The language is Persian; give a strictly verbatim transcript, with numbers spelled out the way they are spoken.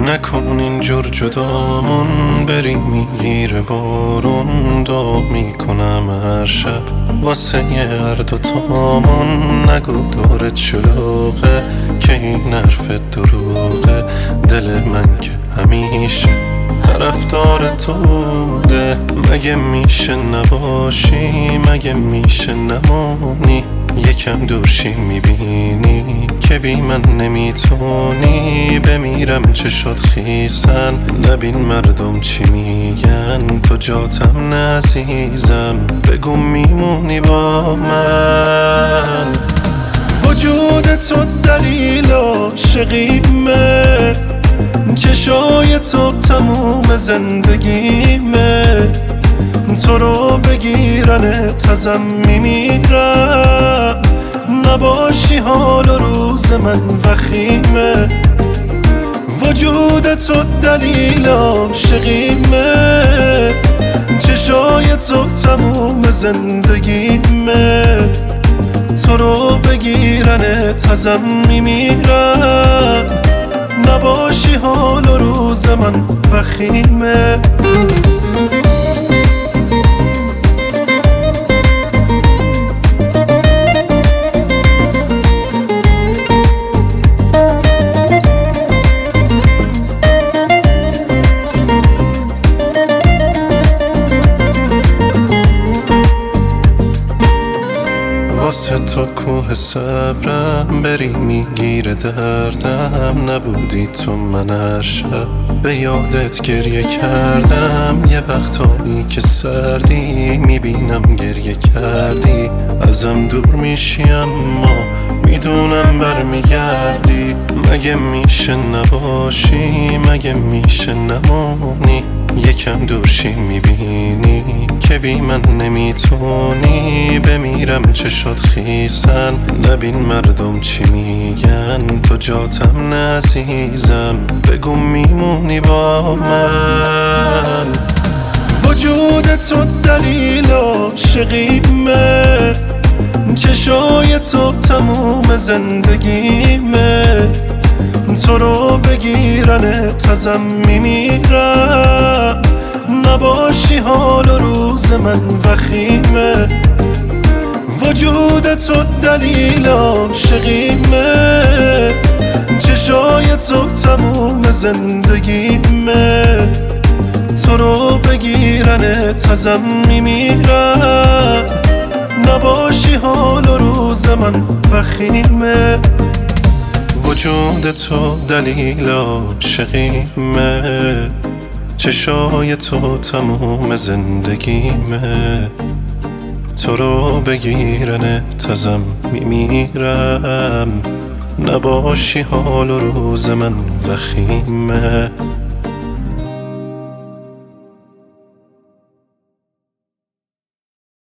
نکن اینجور جدامون، بریم میگیره بارون. دعا میکنم هر شب واسه هر دوتامون. نگو دورت شلوغه که این حرف دروغه. دل من که همیشه طرفدار تو بوده. مگه میشه نباشی، مگه میشه نمونی؟ یکم دورشی میبینی که بی من نمیتونی. بمیرم چشات خیسن، نبین مردم چی میگن. تو جاتم نعزیزم، بگو میمونی با من. وجود تو دلیل عاشقیمه، چشای تو تموم زندگیمه. تو رو بگیرنت ازم میمیرم. نباشی حال و روز من وخیمه. وجود تو دلیل عاشقیمه، چشای تو تموم زندگیمه. تو رو بگیرنت ازم میمیرم. نباشی حال و روز من وخیمه. واسه تو کوه صبرم، بری میگیره دردم. نبودی تو من هر شب به یادت گریه کردم. یه وقتایی که سردی میبینم گریه کردی. ازم دور میشی اما میدونم برمیگردی. مگه میشه نباشی، مگه میشه نمونی؟ یکم دورشی میبینی که بی من نمیتونی. بمیرم چشات خیسن، نبین مردم چی میگن. تو جاتم نعزیزم، بگو میمونی با من. وجود تو دلیل عاشقیمه، چشای تو تموم زندگیمه. تو رو بگیرنت ازم میمیرم. نباشی حال و روز من وخیمه. وجود تو دلیل عاشقیمه، چشای تو تموم زندگیمه. تو رو بگیرنت ازم میمیرم. نباشی حال و روز من وخیمه. وجود تو دلیل عاشقیمه، چشای تو تموم زندگیمه. تو رو بگیرنت ازم میمیرم. نباشی حال و روز من وخیمه.